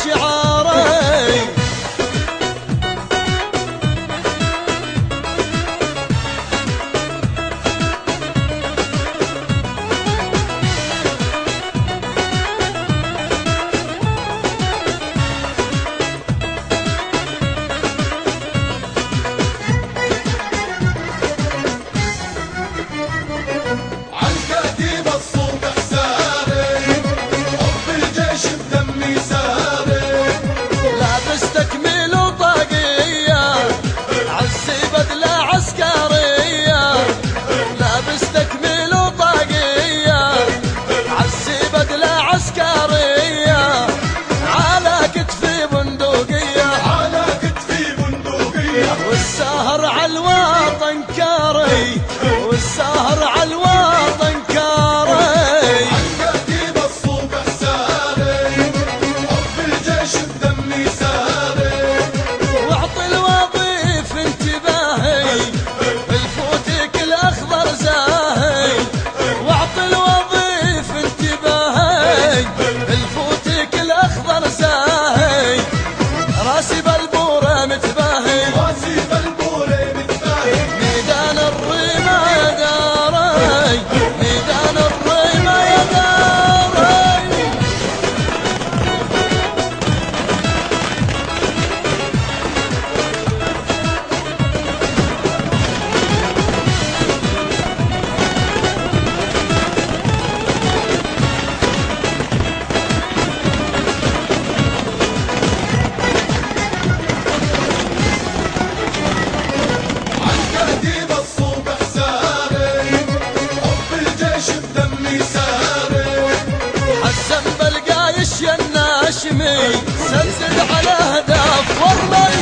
شعاري. والسهر عالوطن كاري، والسهر عالوطن كاري. عالكتيبة الصوب حسابي، حب الجيش بدمي ساري. واعطي الوظيف انتباهي، الفوتك الاخضر زاهي. واعطي الوظيف انتباهي، الفوتك الاخضر زاهي. راسي بالبوره متباهي، ميدان الريمة يا داري، ميدان الريمة يا داري. عالكتيبة الصوب حسابي، حب الجيش بدمي ساري. حسن بالقايش يا الناشمي، سدد على هدف والله